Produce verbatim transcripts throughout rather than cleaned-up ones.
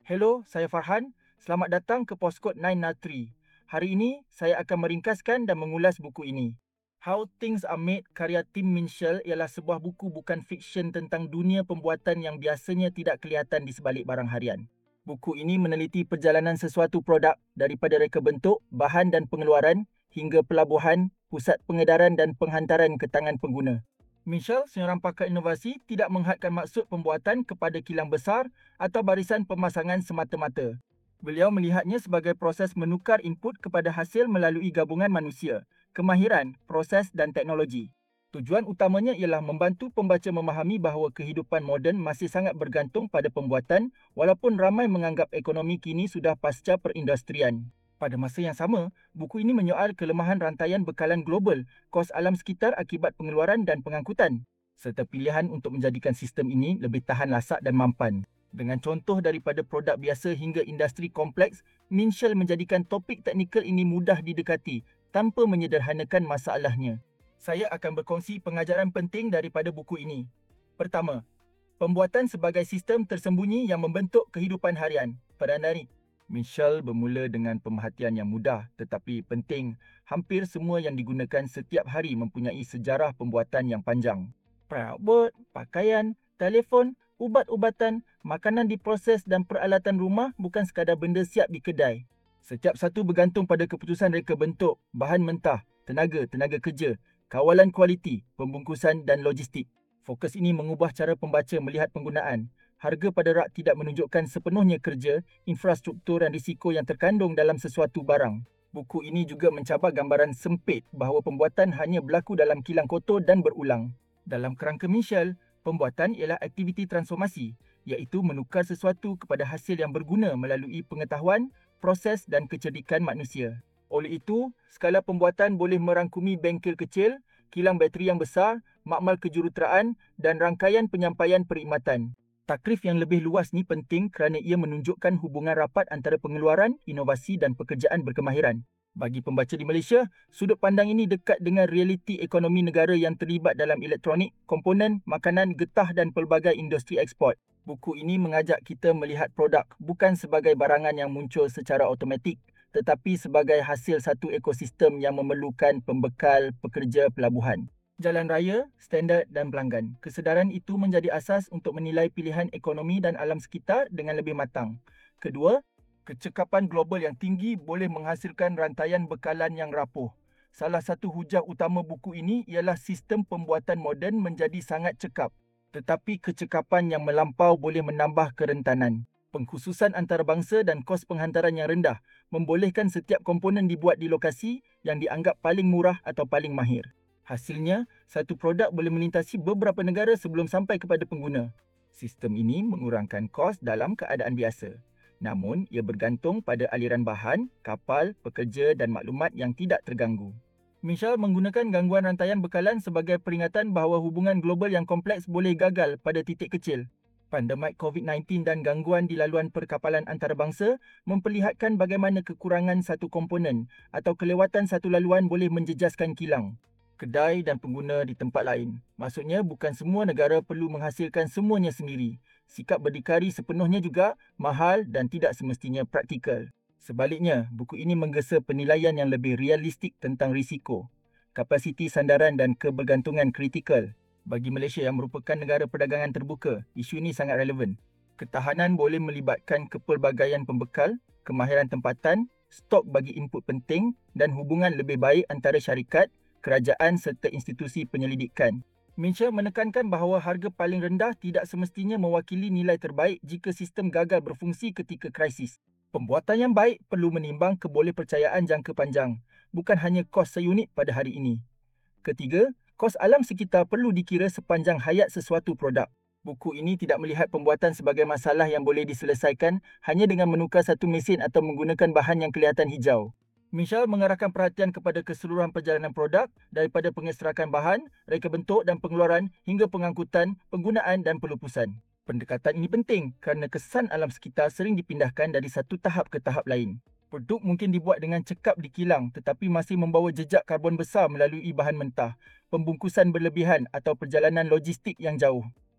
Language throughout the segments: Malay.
Hello, saya Farhan. Selamat datang ke Postcode sembilan Natri. Hari ini, saya akan meringkaskan dan mengulas buku ini. How Things Are Made karya Tim Minshall ialah sebuah buku bukan fiksyen tentang dunia pembuatan yang biasanya tidak kelihatan di sebalik barang harian. Buku ini meneliti perjalanan sesuatu produk daripada reka bentuk, bahan dan pengeluaran hingga pelabuhan, pusat pengedaran dan penghantaran ke tangan pengguna. Minshall, seorang pakar inovasi, tidak menghadkan maksud pembuatan kepada kilang besar atau barisan pemasangan semata-mata. Beliau melihatnya sebagai proses menukar input kepada hasil melalui gabungan manusia, kemahiran, proses dan teknologi. Tujuan utamanya ialah membantu pembaca memahami bahawa kehidupan moden masih sangat bergantung pada pembuatan walaupun ramai menganggap ekonomi kini sudah pasca perindustrian. Pada masa yang sama, buku ini menyoal kelemahan rantaian bekalan global, kos alam sekitar akibat pengeluaran dan pengangkutan, serta pilihan untuk menjadikan sistem ini lebih tahan lasak dan mampan. Dengan contoh daripada produk biasa hingga industri kompleks, Minshall menjadikan topik teknikal ini mudah didekati tanpa menyederhanakan masalahnya. Saya akan berkongsi pengajaran penting daripada buku ini. Pertama, pembuatan sebagai sistem tersembunyi yang membentuk kehidupan harian. Perdana, Minshall bermula dengan pemerhatian yang mudah tetapi penting. Hampir semua yang digunakan setiap hari mempunyai sejarah pembuatan yang panjang. Perabot, pakaian, telefon, ubat-ubatan, makanan diproses dan peralatan rumah bukan sekadar benda siap di kedai. Setiap satu bergantung pada keputusan reka bentuk, bahan mentah, tenaga, tenaga kerja, kawalan kualiti, pembungkusan dan logistik. Fokus ini mengubah cara pembaca melihat penggunaan. Harga pada rak tidak menunjukkan sepenuhnya kerja, infrastruktur dan risiko yang terkandung dalam sesuatu barang. Buku ini juga mencabar gambaran sempit bahawa pembuatan hanya berlaku dalam kilang kotor dan berulang. Dalam kerangka Minshall, pembuatan ialah aktiviti transformasi, iaitu menukar sesuatu kepada hasil yang berguna melalui pengetahuan, proses dan kecerdikan manusia. Oleh itu, skala pembuatan boleh merangkumi bengkel kecil, kilang bateri yang besar, makmal kejuruteraan dan rangkaian penyampaian perkhidmatan. Takrif yang lebih luas ni penting kerana ia menunjukkan hubungan rapat antara pengeluaran, inovasi dan pekerjaan berkemahiran. Bagi pembaca di Malaysia, sudut pandang ini dekat dengan realiti ekonomi negara yang terlibat dalam elektronik, komponen, makanan, getah dan pelbagai industri ekspor. Buku ini mengajak kita melihat produk bukan sebagai barangan yang muncul secara automatik, tetapi sebagai hasil satu ekosistem yang memerlukan pembekal pekerja pelabuhan, jalan raya, standard dan pelanggan. Kesedaran itu menjadi asas untuk menilai pilihan ekonomi dan alam sekitar dengan lebih matang. Kedua, kecekapan global yang tinggi boleh menghasilkan rantaian bekalan yang rapuh. Salah satu hujah utama buku ini ialah sistem pembuatan moden menjadi sangat cekap. Tetapi kecekapan yang melampau boleh menambah kerentanan. Pengkhususan antarabangsa dan kos penghantaran yang rendah membolehkan setiap komponen dibuat di lokasi yang dianggap paling murah atau paling mahir. Hasilnya, satu produk boleh melintasi beberapa negara sebelum sampai kepada pengguna. Sistem ini mengurangkan kos dalam keadaan biasa. Namun, ia bergantung pada aliran bahan, kapal, pekerja dan maklumat yang tidak terganggu. Minshall menggunakan gangguan rantaian bekalan sebagai peringatan bahawa hubungan global yang kompleks boleh gagal pada titik kecil. Pandemik COVID sembilan belas dan gangguan di laluan perkapalan antarabangsa memperlihatkan bagaimana kekurangan satu komponen atau kelewatan satu laluan boleh menjejaskan kilang, kedai dan pengguna di tempat lain. Maksudnya bukan semua negara perlu menghasilkan semuanya sendiri. Sikap berdikari sepenuhnya juga mahal dan tidak semestinya praktikal. Sebaliknya, buku ini menggesa penilaian yang lebih realistik tentang risiko, kapasiti sandaran dan kebergantungan kritikal. Bagi Malaysia yang merupakan negara perdagangan terbuka, isu ini sangat relevan. Ketahanan boleh melibatkan kepelbagaian pembekal, kemahiran tempatan, stok bagi input penting dan hubungan lebih baik antara syarikat, kerajaan serta institusi penyelidikan. Minshall menekankan bahawa harga paling rendah tidak semestinya mewakili nilai terbaik jika sistem gagal berfungsi ketika krisis. Pembuatan yang baik perlu menimbang kebolehpercayaan jangka panjang, bukan hanya kos seunit pada hari ini. Ketiga, kos alam sekitar perlu dikira sepanjang hayat sesuatu produk. Buku ini tidak melihat pembuatan sebagai masalah yang boleh diselesaikan hanya dengan menukar satu mesin atau menggunakan bahan yang kelihatan hijau. Minshall mengarahkan perhatian kepada keseluruhan perjalanan produk daripada pengeserakan bahan, reka bentuk dan pengeluaran hingga pengangkutan, penggunaan dan pelupusan. Pendekatan ini penting kerana kesan alam sekitar sering dipindahkan dari satu tahap ke tahap lain. Produk mungkin dibuat dengan cekap di kilang tetapi masih membawa jejak karbon besar melalui bahan mentah, pembungkusan berlebihan atau perjalanan logistik yang jauh.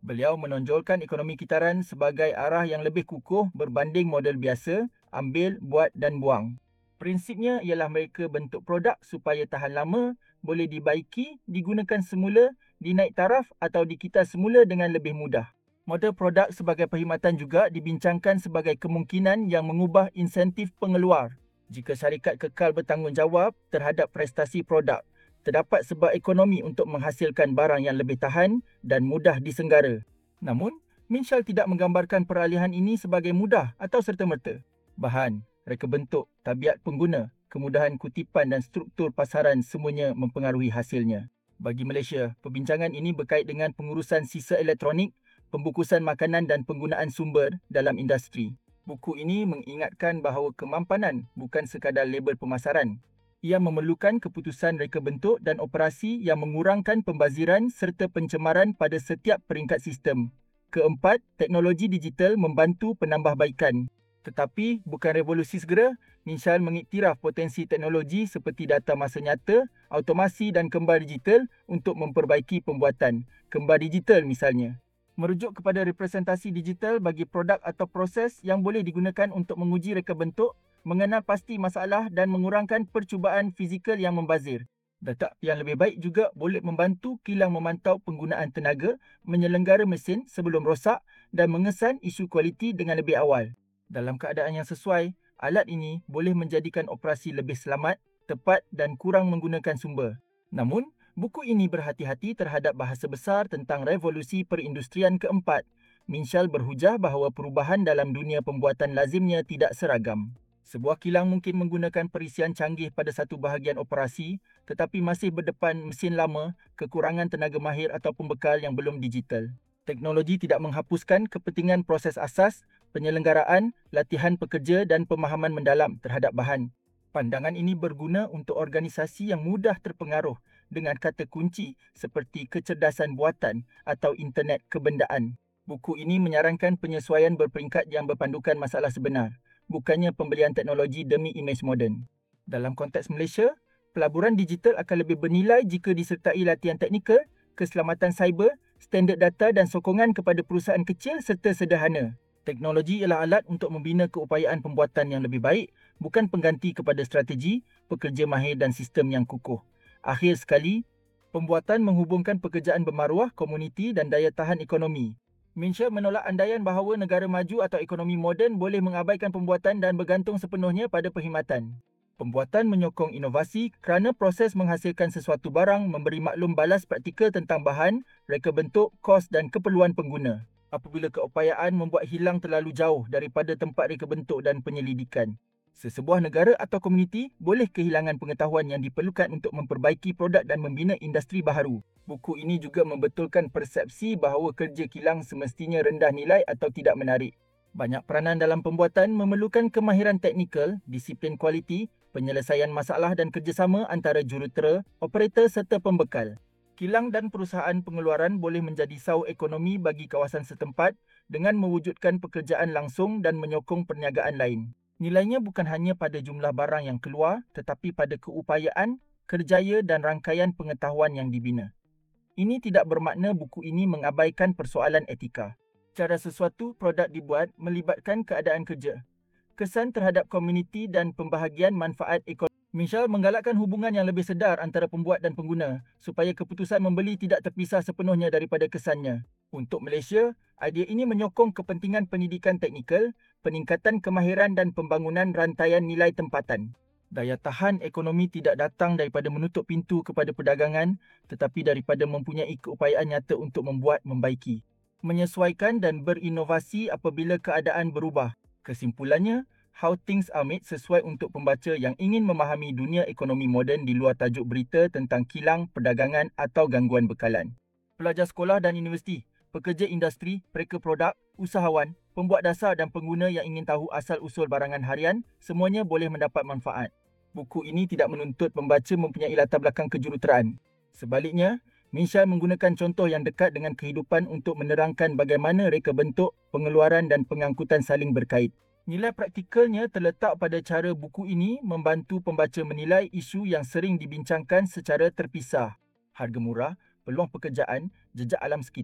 Beliau menonjolkan ekonomi kitaran sebagai arah yang lebih kukuh berbanding model biasa, ambil, buat dan buang. Prinsipnya ialah mereka bentuk produk supaya tahan lama, boleh dibaiki, digunakan semula, dinaik taraf atau dikita semula dengan lebih mudah. Model produk sebagai perkhidmatan juga dibincangkan sebagai kemungkinan yang mengubah insentif pengeluar. Jika syarikat kekal bertanggungjawab terhadap prestasi produk, terdapat sebab ekonomi untuk menghasilkan barang yang lebih tahan dan mudah disenggara. Namun, Minshall tidak menggambarkan peralihan ini sebagai mudah atau serta-merta. Bahan, reka bentuk, tabiat pengguna, kemudahan kutipan dan struktur pasaran semuanya mempengaruhi hasilnya. Bagi Malaysia, perbincangan ini berkait dengan pengurusan sisa elektronik, pembungkusan makanan dan penggunaan sumber dalam industri. Buku ini mengingatkan bahawa kemampanan bukan sekadar label pemasaran. Ia memerlukan keputusan reka bentuk dan operasi yang mengurangkan pembaziran serta pencemaran pada setiap peringkat sistem. Keempat, teknologi digital membantu penambahbaikan. Tetapi bukan revolusi segera, Minshall mengiktiraf potensi teknologi seperti data masa nyata, automasi dan kembar digital untuk memperbaiki pembuatan. Kembar digital misalnya. Merujuk kepada representasi digital bagi produk atau proses yang boleh digunakan untuk menguji reka bentuk, mengenal pasti masalah dan mengurangkan percubaan fizikal yang membazir. Data yang lebih baik juga boleh membantu kilang memantau penggunaan tenaga, menyelenggara mesin sebelum rosak dan mengesan isu kualiti dengan lebih awal. Dalam keadaan yang sesuai, alat ini boleh menjadikan operasi lebih selamat, tepat dan kurang menggunakan sumber. Namun, buku ini berhati-hati terhadap bahasa besar tentang revolusi perindustrian keempat. Minshall berhujah bahawa perubahan dalam dunia pembuatan lazimnya tidak seragam. Sebuah kilang mungkin menggunakan perisian canggih pada satu bahagian operasi, tetapi masih berdepan mesin lama, kekurangan tenaga mahir atau pembekal yang belum digital. Teknologi tidak menghapuskan kepentingan proses asas, penyelenggaraan, latihan pekerja dan pemahaman mendalam terhadap bahan. Pandangan ini berguna untuk organisasi yang mudah terpengaruh dengan kata kunci seperti kecerdasan buatan atau internet kebendaan. Buku ini menyarankan penyesuaian berperingkat yang berpandukan masalah sebenar, bukannya pembelian teknologi demi imej moden. Dalam konteks Malaysia, pelaburan digital akan lebih bernilai jika disertai latihan teknikal, keselamatan cyber, standard data dan sokongan kepada perusahaan kecil serta sederhana. Teknologi ialah alat untuk membina keupayaan pembuatan yang lebih baik, bukan pengganti kepada strategi, pekerja mahir dan sistem yang kukuh. Akhir sekali, pembuatan menghubungkan pekerjaan bermaruah, komuniti dan daya tahan ekonomi. Minshall menolak andaian bahawa negara maju atau ekonomi moden boleh mengabaikan pembuatan dan bergantung sepenuhnya pada perkhidmatan. Pembuatan menyokong inovasi kerana proses menghasilkan sesuatu barang memberi maklum balas praktikal tentang bahan, reka bentuk, kos dan keperluan pengguna. Apabila keupayaan membuat hilang terlalu jauh daripada tempat reka bentuk dan penyelidikan. Sesebuah negara atau komuniti boleh kehilangan pengetahuan yang diperlukan untuk memperbaiki produk dan membina industri baharu. Buku ini juga membetulkan persepsi bahawa kerja kilang semestinya rendah nilai atau tidak menarik. Banyak peranan dalam pembuatan memerlukan kemahiran teknikal, disiplin kualiti, penyelesaian masalah dan kerjasama antara jurutera, operator serta pembekal. Kilang dan perusahaan pengeluaran boleh menjadi saur ekonomi bagi kawasan setempat dengan mewujudkan pekerjaan langsung dan menyokong perniagaan lain. Nilainya bukan hanya pada jumlah barang yang keluar, tetapi pada keupayaan, kerjaya dan rangkaian pengetahuan yang dibina. Ini tidak bermakna buku ini mengabaikan persoalan etika. Cara sesuatu produk dibuat melibatkan keadaan kerja, kesan terhadap komuniti dan pembahagian manfaat ekonomi. Minshall menggalakkan hubungan yang lebih sedar antara pembuat dan pengguna supaya keputusan membeli tidak terpisah sepenuhnya daripada kesannya. Untuk Malaysia, idea ini menyokong kepentingan pendidikan teknikal, peningkatan kemahiran dan pembangunan rantaian nilai tempatan. Daya tahan ekonomi tidak datang daripada menutup pintu kepada perdagangan, tetapi daripada mempunyai keupayaan nyata untuk membuat membaiki, menyesuaikan dan berinovasi apabila keadaan berubah. Kesimpulannya, How Things Are Made sesuai untuk pembaca yang ingin memahami dunia ekonomi moden di luar tajuk berita tentang kilang, perdagangan atau gangguan bekalan. Pelajar sekolah dan universiti, pekerja industri, pereka produk, usahawan, pembuat dasar dan pengguna yang ingin tahu asal-usul barangan harian, semuanya boleh mendapat manfaat. Buku ini tidak menuntut pembaca mempunyai latar belakang kejuruteraan. Sebaliknya, Minshall menggunakan contoh yang dekat dengan kehidupan untuk menerangkan bagaimana reka bentuk, pengeluaran dan pengangkutan saling berkait. Nilai praktikalnya terletak pada cara buku ini membantu pembaca menilai isu yang sering dibincangkan secara terpisah. Harga murah, peluang pekerjaan, jejak alam sekitar,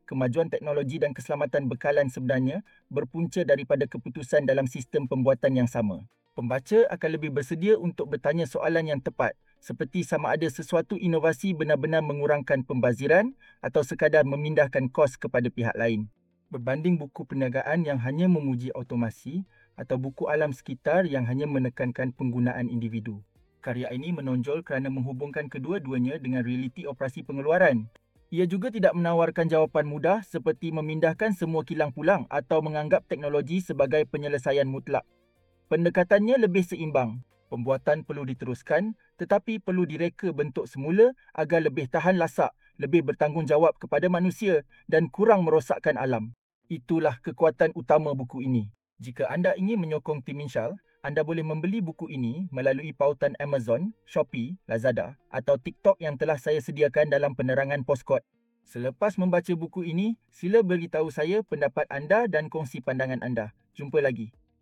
kemajuan teknologi dan keselamatan bekalan sebenarnya berpunca daripada keputusan dalam sistem pembuatan yang sama. Pembaca akan lebih bersedia untuk bertanya soalan yang tepat, seperti sama ada sesuatu inovasi benar-benar mengurangkan pembaziran atau sekadar memindahkan kos kepada pihak lain. Berbanding buku perniagaan yang hanya memuji automasi atau buku alam sekitar yang hanya menekankan penggunaan individu. Karya ini menonjol kerana menghubungkan kedua-duanya dengan realiti operasi pengeluaran. Ia juga tidak menawarkan jawapan mudah seperti memindahkan semua kilang pulang atau menganggap teknologi sebagai penyelesaian mutlak. Pendekatannya lebih seimbang. Pembuatan perlu diteruskan tetapi perlu direka bentuk semula agar lebih tahan lasak, lebih bertanggungjawab kepada manusia dan kurang merosakkan alam. Itulah kekuatan utama buku ini. Jika anda ingin menyokong Tim Minshall, anda boleh membeli buku ini melalui pautan Amazon, Shopee, Lazada atau TikTok yang telah saya sediakan dalam penerangan Postkod. Selepas membaca buku ini, sila beritahu saya pendapat anda dan kongsi pandangan anda. Jumpa lagi.